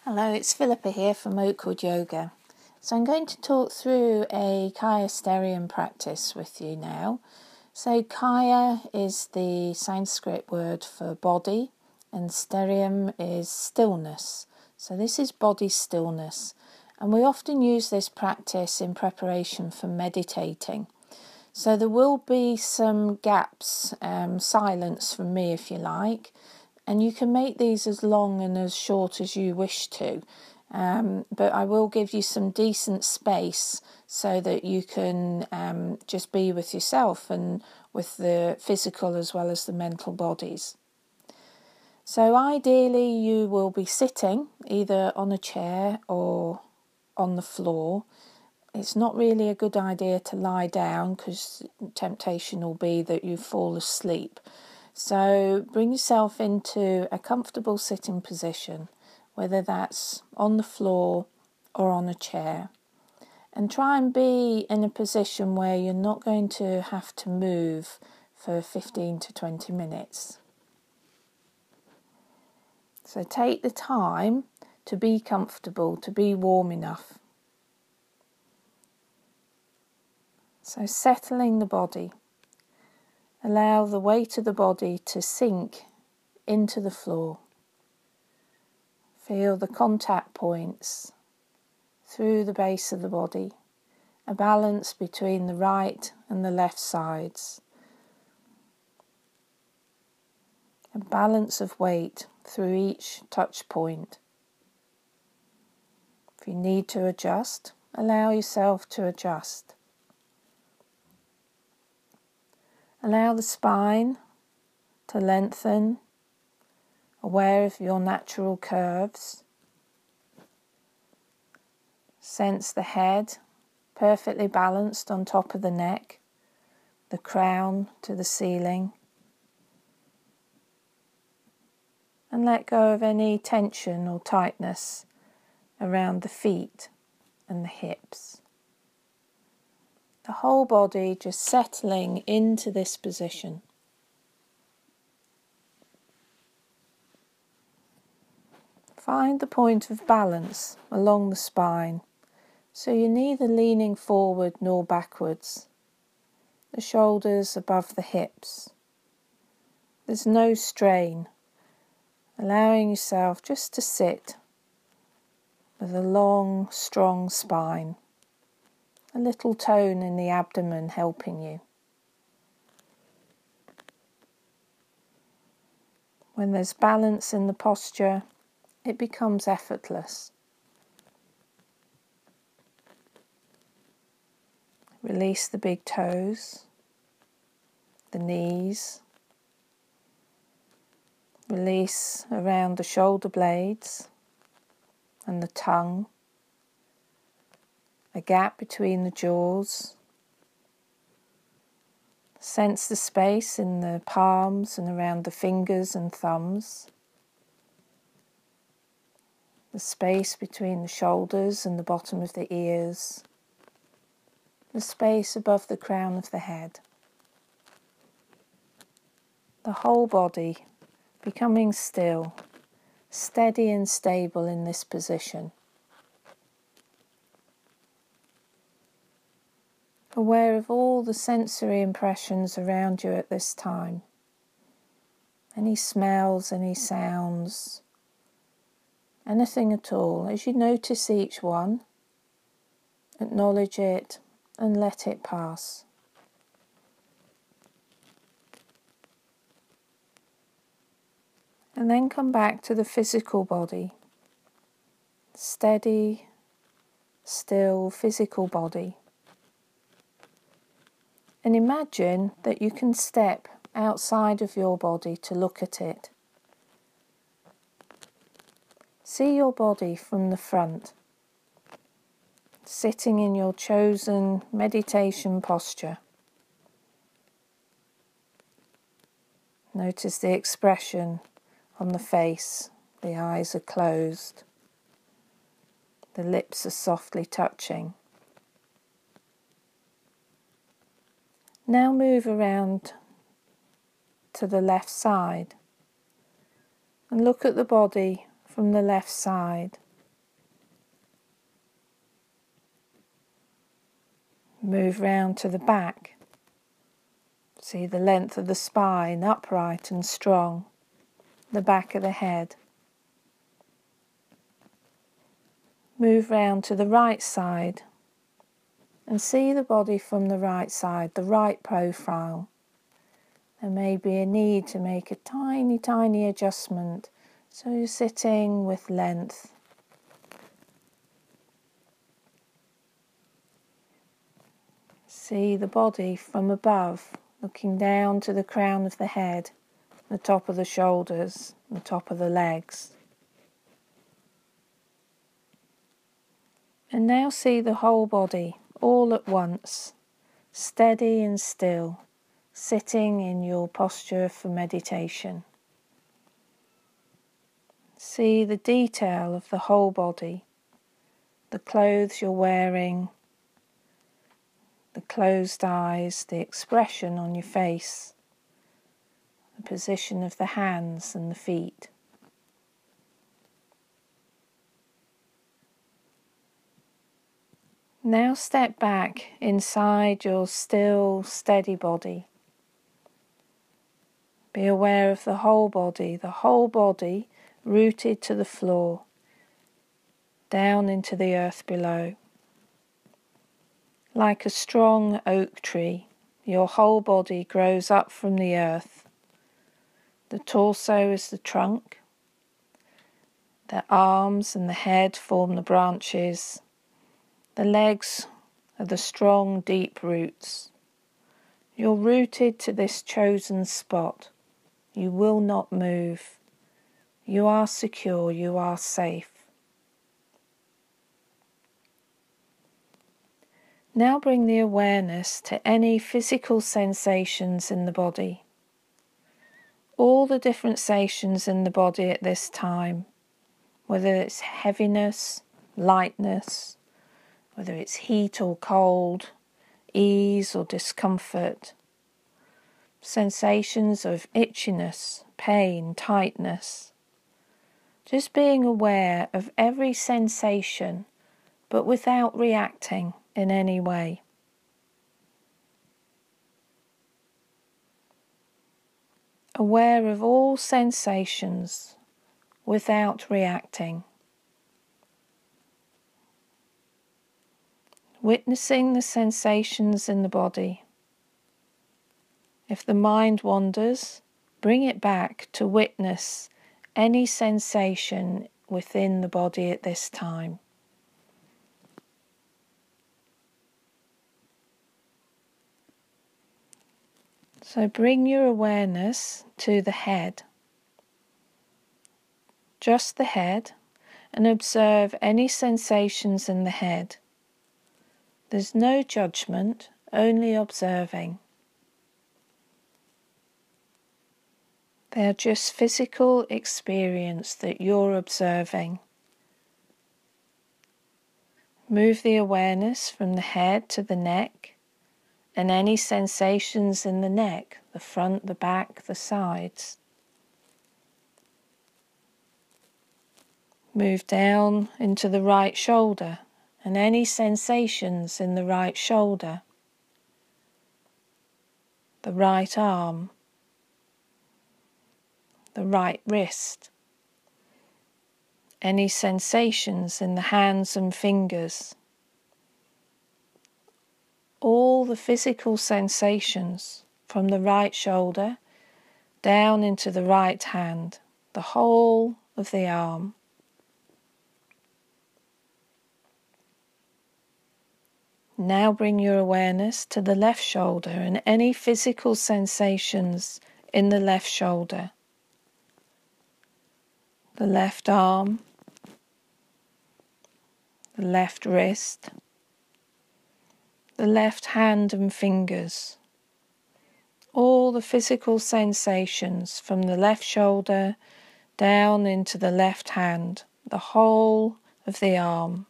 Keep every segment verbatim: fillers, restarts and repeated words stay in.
Hello, it's Philippa here from Oakwood Yoga. So I'm going to talk through a Kaya Stherium practice with you now. So Kaya is the Sanskrit word for body and Stherium is stillness. So this is body stillness. And we often use this practice in preparation for meditating. So there will be some gaps, um, silence from me if you like. And you can make these as long and as short as you wish to. Um, but I will give you some decent space so that you can um, just be with yourself and with the physical as well as the mental bodies. So ideally you will be sitting either on a chair or on the floor. It's not really a good idea to lie down because temptation will be that you fall asleep. So bring yourself into a comfortable sitting position, whether that's on the floor or on a chair. And try and be in a position where you're not going to have to move for fifteen to twenty minutes. So take the time to be comfortable, to be warm enough. So settling the body. Allow the weight of the body to sink into the floor. Feel the contact points through the base of the body, a balance between the right and the left sides, a balance of weight through each touch point. If you need to adjust, allow yourself to adjust. Allow the spine to lengthen, aware of your natural curves. Sense the head perfectly balanced on top of the neck, the crown to the ceiling. And let go of any tension or tightness around the feet and the hips. The whole body just settling into this position. Find the point of balance along the spine, so you're neither leaning forward nor backwards. The shoulders above the hips. There's no strain, allowing yourself just to sit with a long, strong spine. A little tone in the abdomen helping you. When there's balance in the posture, it becomes effortless. Release the big toes, the knees. Release around the shoulder blades and the tongue. A gap between the jaws. Sense the space in the palms and around the fingers and thumbs. The space between the shoulders and the bottom of the ears. The space above the crown of the head. The whole body becoming still, steady and stable in this position. Aware of all the sensory impressions around you at this time. Any smells, any sounds, anything at all. As you notice each one, acknowledge it and let it pass. And then come back to the physical body. Steady, still physical body. And imagine that you can step outside of your body to look at it. See your body from the front, sitting in your chosen meditation posture. Notice the expression on the face. The eyes are closed. The lips are softly touching. Now move around to the left side and look at the body from the left side. Move round to the back. See the length of the spine, upright and strong. The back of the head. Move round to the right side and see the body from the right side, the right profile. There may be a need to make a tiny, tiny adjustment so you're sitting with length. See the body from above, looking down to the crown of the head, the top of the shoulders, the top of the legs. And now see the whole body, all at once, steady and still, sitting in your posture for meditation. See the detail of the whole body, the clothes you're wearing, the closed eyes, the expression on your face, the position of the hands and the feet. Now step back inside your still, steady body. Be aware of the whole body, the whole body rooted to the floor, down into the earth below. Like a strong oak tree, your whole body grows up from the earth. The torso is the trunk. The arms and the head form the branches. The legs are the strong, deep roots. You're rooted to this chosen spot. You will not move. You are secure, you are safe. Now bring the awareness to any physical sensations in the body. All the different sensations in the body at this time, whether it's heaviness, lightness, whether it's heat or cold, ease or discomfort, sensations of itchiness, pain, tightness. Just being aware of every sensation, but without reacting in any way. Aware of all sensations without reacting. Witnessing the sensations in the body. If the mind wanders, bring it back to witness any sensation within the body at this time. So bring your awareness to the head, just the head, and observe any sensations in the head. There's no judgment, only observing. They're just physical experience that you're observing. Move the awareness from the head to the neck, and any sensations in the neck, the front, the back, the sides. Move down into the right shoulder, and any sensations in the right shoulder, the right arm, the right wrist, any sensations in the hands and fingers, all the physical sensations from the right shoulder down into the right hand, the whole of the arm. Now bring your awareness to the left shoulder and any physical sensations in the left shoulder, the left arm, the left wrist, the left hand and fingers, all the physical sensations from the left shoulder down into the left hand, the whole of the arm.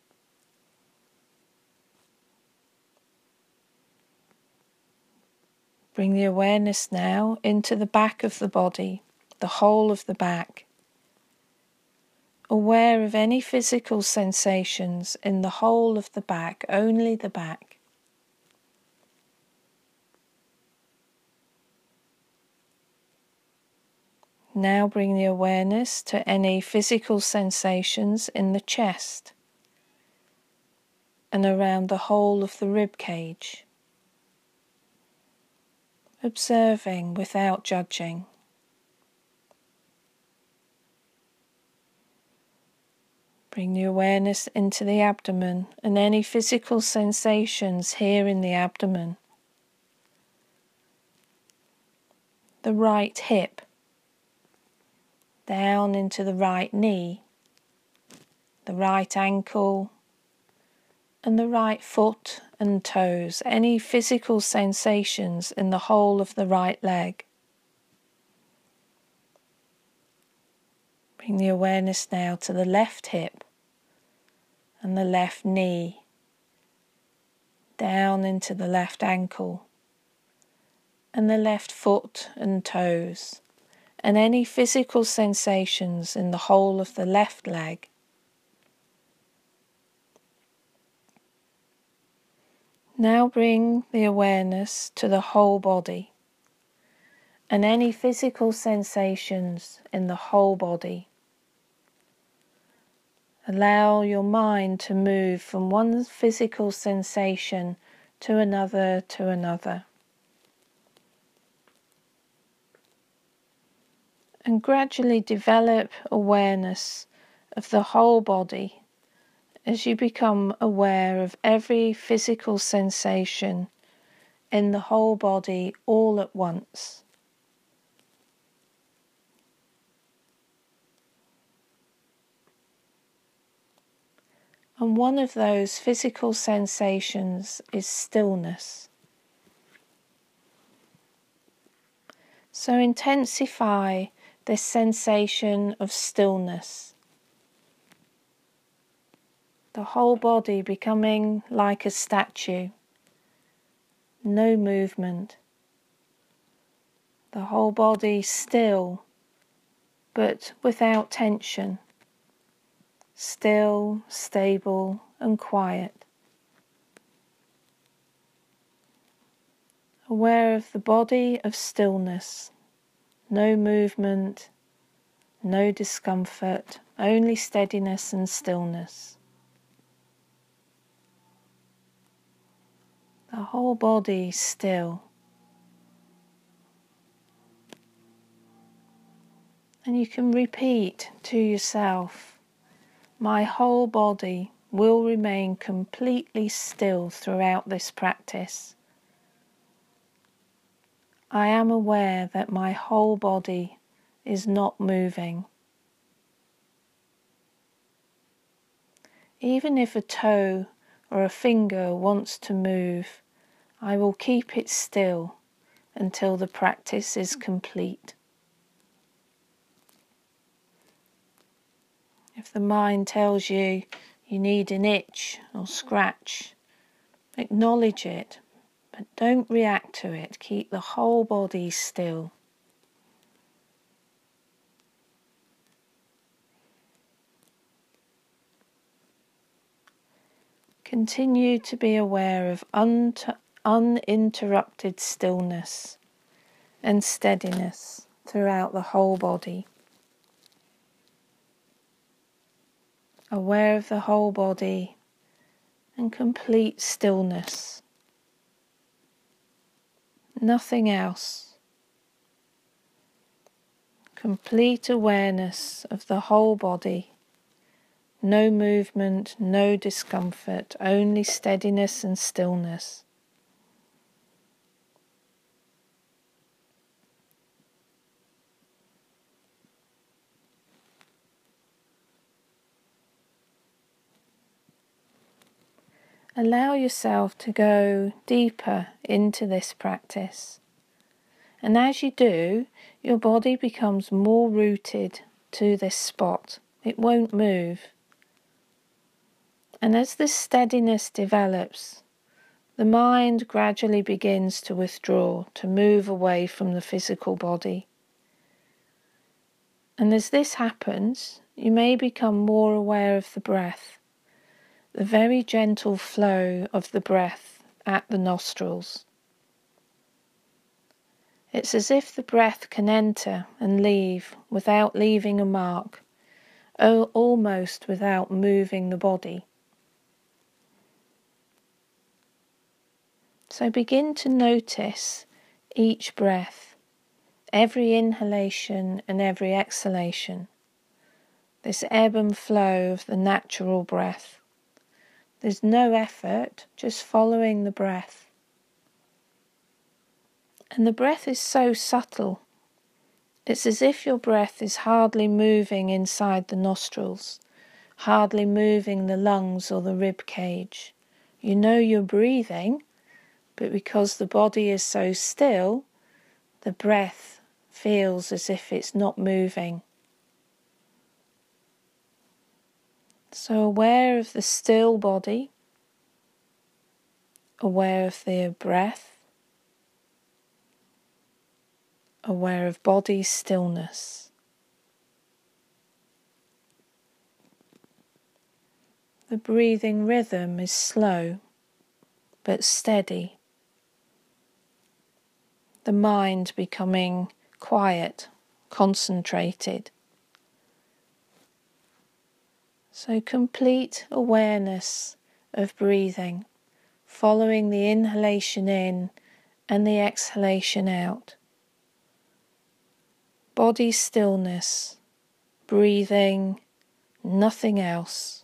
Bring the awareness now into the back of the body, the whole of the back. Aware of any physical sensations in the whole of the back, only the back. Now bring the awareness to any physical sensations in the chest and around the whole of the rib cage, observing without judging. Bring the awareness into the abdomen and any physical sensations here in the abdomen. The right hip, down into the right knee, the right ankle, and the right foot and toes, any physical sensations in the whole of the right leg. Bring the awareness now to the left hip and the left knee, down into the left ankle and the left foot and toes, and any physical sensations in the whole of the left leg. Now bring the awareness to the whole body and any physical sensations in the whole body. Allow your mind to move from one physical sensation to another to another. And gradually develop awareness of the whole body as you become aware of every physical sensation in the whole body all at once. And one of those physical sensations is stillness. So intensify this sensation of stillness. The whole body becoming like a statue. No movement. The whole body still, but without tension. Still, stable, and quiet. Aware of the body of stillness. No movement, no discomfort, only steadiness and stillness. The whole body still. And you can repeat to yourself, my whole body will remain completely still throughout this practice. I am aware that my whole body is not moving. Even if a toe or a finger wants to move, I will keep it still until the practice is complete. If the mind tells you you need an itch or scratch, acknowledge it, but don't react to it. Keep the whole body still. Continue to be aware of un- uninterrupted stillness and steadiness throughout the whole body. Aware of the whole body and complete stillness. Nothing else. Complete awareness of the whole body. No movement, no discomfort, only steadiness and stillness. Allow yourself to go deeper into this practice. And as you do, your body becomes more rooted to this spot. It won't move. And as this steadiness develops, the mind gradually begins to withdraw, to move away from the physical body. And as this happens, you may become more aware of the breath. The very gentle flow of the breath at the nostrils. It's as if the breath can enter and leave without leaving a mark, oh, almost without moving the body. So begin to notice each breath, every inhalation and every exhalation, this ebb and flow of the natural breath. There's no effort, just following the breath. And the breath is so subtle. It's as if your breath is hardly moving inside the nostrils, hardly moving the lungs or the rib cage. You know you're breathing, but because the body is so still, the breath feels as if it's not moving. So aware of the still body, aware of the breath, aware of body stillness. The breathing rhythm is slow but steady. The mind becoming quiet, concentrated. So complete awareness of breathing, following the inhalation in and the exhalation out. Body stillness, breathing, nothing else.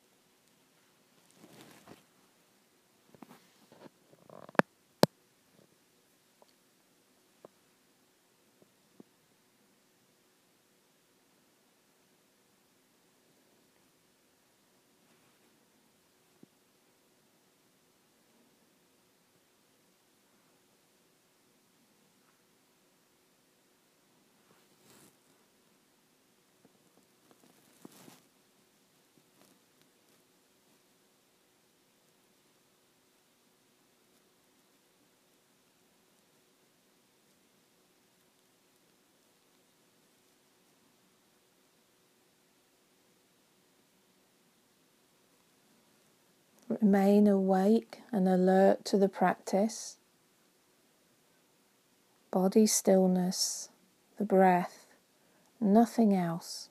Remain awake and alert to the practice. Body stillness, the breath, nothing else.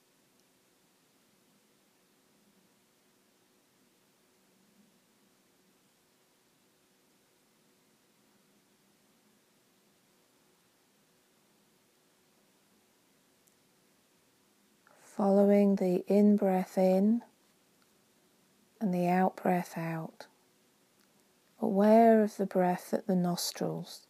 Following the in-breath in and the out-breath out. Aware of the breath at the nostrils.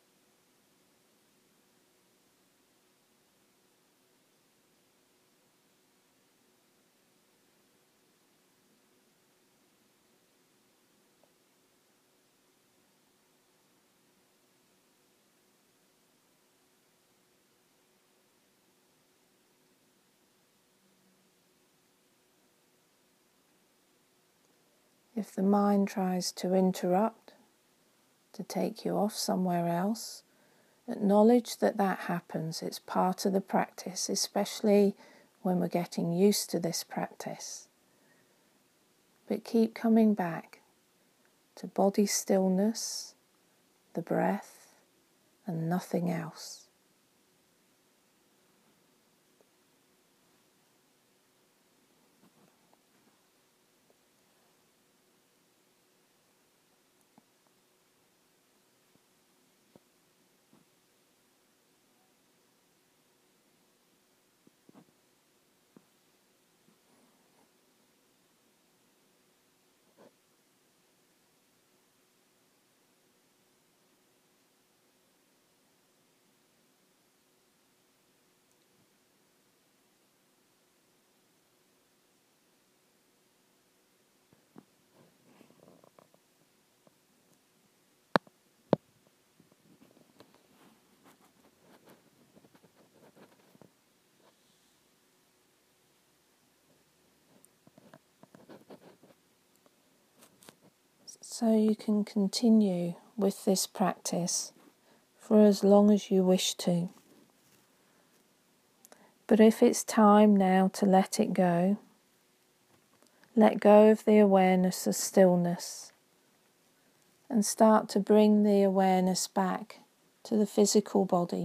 If the mind tries to interrupt, to take you off somewhere else, acknowledge that that happens. It's part of the practice, especially when we're getting used to this practice. But keep coming back to body stillness, the breath, and nothing else. So you can continue with this practice for as long as you wish to. But if it's time now to let it go, let go of the awareness of stillness and start to bring the awareness back to the physical body.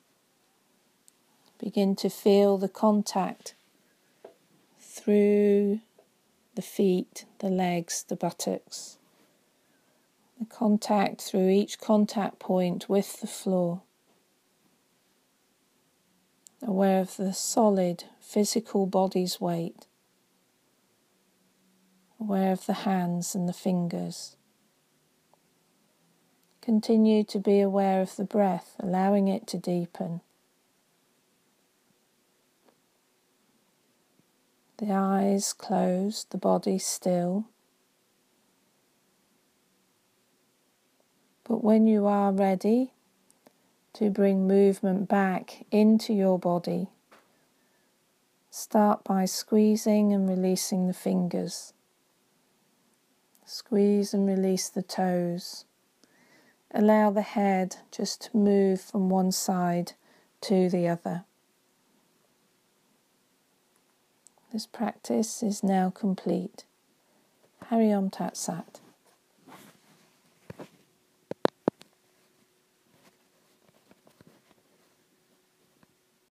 Begin to feel the contact through the feet, the legs, the buttocks. The contact through each contact point with the floor. Aware of the solid physical body's weight. Aware of the hands and the fingers. Continue to be aware of the breath, allowing it to deepen. The eyes closed, the body still. But when you are ready to bring movement back into your body, start by squeezing and releasing the fingers. Squeeze and release the toes. Allow the head just to move from one side to the other. This practice is now complete. Hari Om Tat Sat.